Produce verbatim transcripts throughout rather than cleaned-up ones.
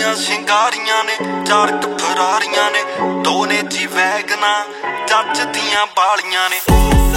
ਗੱਡੀਆਂ ਸ਼ਿੰਗਾਰੀਆਂ ਨੇ, ਚਾਰ ਕ ਫਰਾਰੀਆਂ ਨੇ, ਦੋ ਨੇ ਜੀ ਵੈਗਨਾਂ, ਜੱਜ ਦੀਆਂ ਬਾਲੀਆਂ ਨੇ।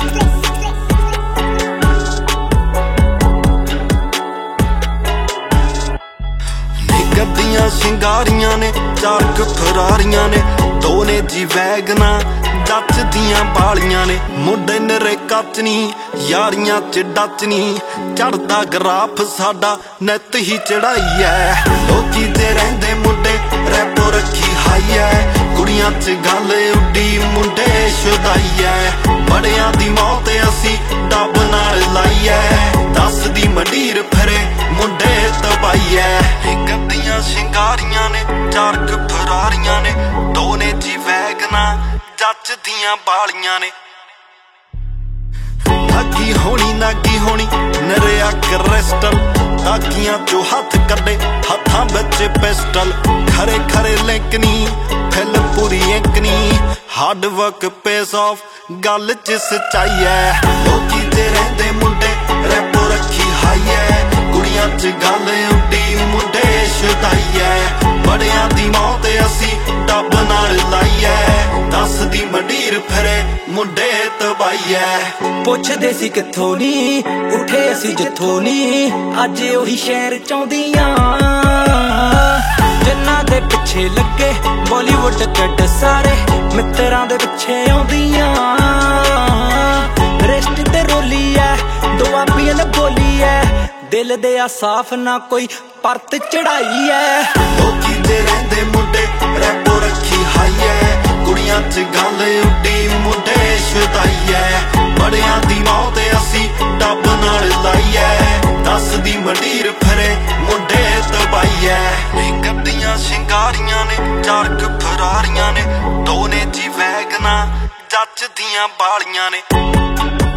ਗੱਡੀਆਂ ਸ਼ਿੰਗਾਰੀਆਂ ਨੇ, ਚਾਰ ਕ ਫਰਾਰੀਆਂ ਨੇ, ਦੋ ਨੇ ਜੀ ਵੈਗਨਾਂ, ਜੱਜ ਦੀਆਂ ਬਾਲੀਆਂ ਨੇ। ਮੁੰਡੇ ਨਰੇ ਕੱਚ ਨੀ, ਯਾਰੀਆਂ ਚ ਡੱਚ ਨੀ, ਚੜਦਾ ਗਰਾਫ ਸਾਡਾ ਨਿੱਤ ਹੀ ਚੜਾਈ ਐ। ਲੋਕੀ ਤੇ ਰਹਿੰਦੇ ਮੁੰਡੇ ਰੈਪੋ ਰੱਖੀ ਹਾਈ ਐ, ਕੁੜੀਆਂ ਚ ਗੱਲ ਉੱਡੀ ਮੁੰਡੇ ਸ਼ੁਦਾਈ ਐ। ਬੜਿਆਂ ਦੀ ਮੌਤ ਅਸੀਂ ਡੱਬ ਨਾਲ ਲਾਈ ਐ, ਦੱਸਦੀ ਮੰਡੀਰ ਫਿਰੇ ਮੁੰਡੇ ਤਬਾਈ ਐ। ਗੱਡੀਆਂ ਸ਼ਿੰਗਾਰੀਆਂ ਨੇ, ਚਾਰ ਕ ਫਰਾਰੀਆਂ ਨੇ, ਦੋ ਨੇ ਜੀ ਵੈਗਨਾਂ, ਜੱਜ ਦੀਆਂ ਬਾਲੀਆਂ ਨੇ। ਨਾਗੀ ਹੋਣੀ ਨਾਗੀ ਹੋਣੀ ਨਰਿਆ ਕ੍ਰਿਸਟਲ, ਤਾਕੀਆਂ ਚੋਂ ਹੱਥ ਕੱਢੇ ਹੱਥਾਂ ਵਿੱਚ ਪਿਸਟਲ। ਖਰੇ ਖਰੇ ਲਿੰਕ ਨੀ, ਫਿਲ ਪੂਰੀ ਇੰਕ ਨੀ, ਹਾਰਡ ਵਰਕ ਪੇਸ ਆਫ ਗੱਲ ਚ ਸੱਚਾਈ ਐ। ਲੋਕੀ ਤੇ ਰਹਿੰਦੇ ਮੁੰਡੇ ਰੈਪੋ ਰੱਖੀ ਹਾਈ ਐ, ਕੁੜੀਆਂ ਚ ਗੱਲ ਉੱਡੀ ਮੁੰਡੇ ਸ਼ੁਦਾਈ ਐ। ਬੜਿਆਂ ਦੀ ਮੌਤ ਅਸੀਂ ਡੱਬ ਨਾਲ ਲਾਈ ਐ, ਦੱਸਦੀ ਮੰਡੀਰ ਫਿਰੇ ਮੁੰਡੇ ਤਬਾਈ ਐ। ਪੁੱਛਦੇ ਸੀ ਕਿੱਥੋਂ ਨੀ, ਉੱਠੇ ਅਸੀਂ ਜਿੱਥੋਂ ਨੀ, ਅੱਜ ਉਹੀ ਸ਼ਹਿਰ ਚਾਹੁੰਦੀਆਂ ਜਿਨ੍ਹਾਂ ਦੇ ਪਿੱਛੇ ਲੱਗੇ ਬਾਲੀਵੁੱਡ ਕੱਢ ਸਾਰੇ ਮਿੱਤਰਾਂ ਦੇ ਪਿੱਛੇ ਆਉਂਦੀਆਂ। ਰਿਸ਼ਤੇ ਤੇ ਰੋਲੀ ਐ, ਦੁਆਬੀਆਂ ਦਾ ਬੋਲੀ ਐ, ਦਿਲ ਦੇ ਆ ਸਾਫ ਨਾ ਕੋਈ ਪਰਤ ਚੜਾਈ ਐ। ਲੋਕੀ ਤੇ ਰਹਿੰਦੇ ਮੁੰਡੇ ਰੈਪੋ ਰੱਖੀ ਹਾਈ ਐ, ਕੁੜੀਆਂ ਚ ਗੱਲ ਉੱਡੀ ਮੁੰਡੇ ਸ਼ੁਦਾਈ ਐ। ਬੜਿਆਂ ਦੀ ਮੌਤ ਅਸੀਂ ਡੱਬ ਨਾਲ ਲਾਈ ਐ, ਦੱਸਦੀ ਮੰਡੀਰ ਫਿਰੇ ਮੁੰਡੇ ਤਬਾਈ ਐ। ਗੱਡੀਆਂ ਸ਼ਿੰਗਾਰੀਆਂ ਨੇ, ਚਾਰ ਕ ਫਰਾਰੀਆਂ ਨੇ, ਦੋ ਨੇ ਜੀ ਵੈਗਨਾਂ, ਜੱਜ ਦੀਆਂ ਬਾਲੀਆਂ ਨੇ।